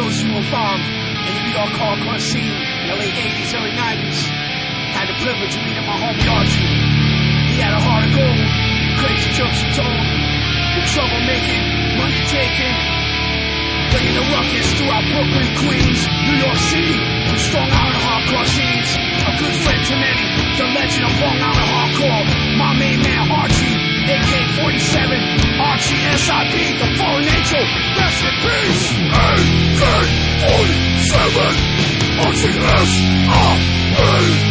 those who were involved in the New York hardcore scene in the late 80s, early 90s. Had the privilege of meeting my homie Archie. He had a heart of gold, crazy jokes he told, the troublemaking, money taking, bringing the ruckus throughout Brooklyn, Queens, New York City, from Strong Island hardcore scenes. A good friend to many, the legend of Long Island hardcore, my main man Archie, AK-47, Archie SID, the fallen angel, rest in peace. AK-47, Archie SID.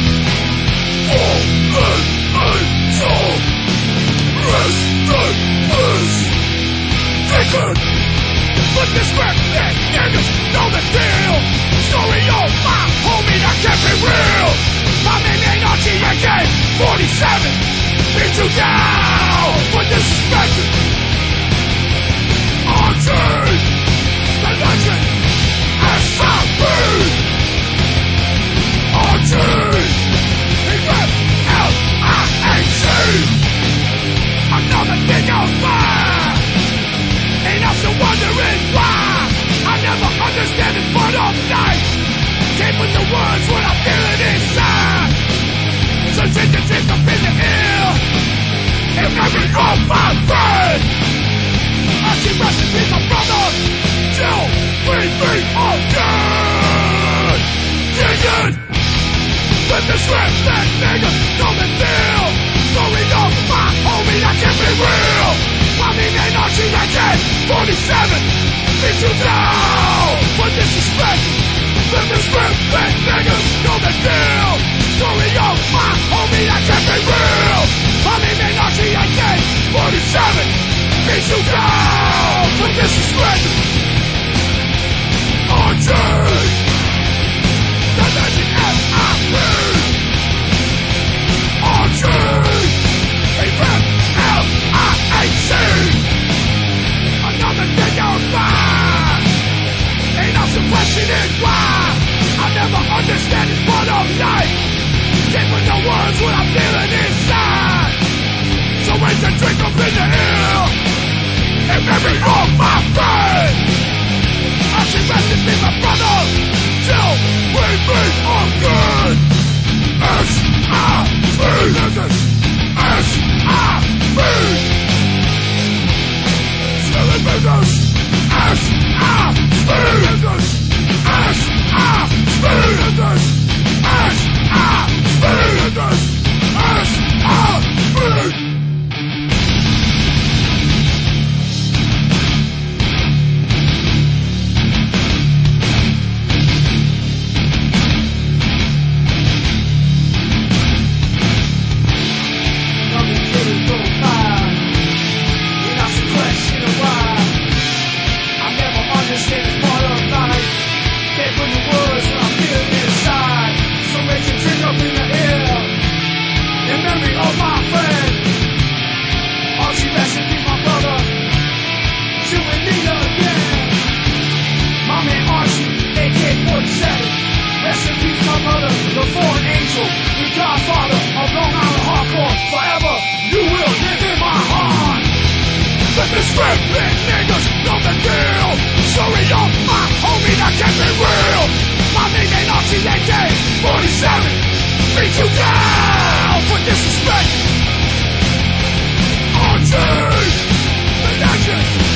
But this rap that niggas know the deal. Story of my homie that can't be real. My man ain't Archie AK-47. Beat you down for disrespecting Archie, the legend, SID. Archie, he rap L-I-A-C. Another thing on fire. Ain't also wondering why I never understand this part of life. Can't put the words what I'm feeling inside. So take the drink up in the air and every all my friend. I keep resting with my brother till we meet again. Yeah. Let the strap that nigga know the deal. Story of my homie that can't be real. My name ain't Archie AK-47. Beat you down for disrespect. Let the strap that niggas know the deal. Story of my homie that can't be real. My name ain't Archie AK-47. Beat you down for disrespect. Archie, the legend SID. Archie, a rap L-I-A-C. Another thing on fire. Ain't also questioning why I never understand this part of life. Can't put the words what I'm feeling inside. So raise the drink up in the air and marry all my friends. I should rest in peace, my brother, till we meet again. S-I-B, niggas, S-I-B. Silly niggas, S-I-B, niggas, S-I-B, niggas, S-I-B, niggas, S-I-B. Beat you down for disrespect. Archie, the legend.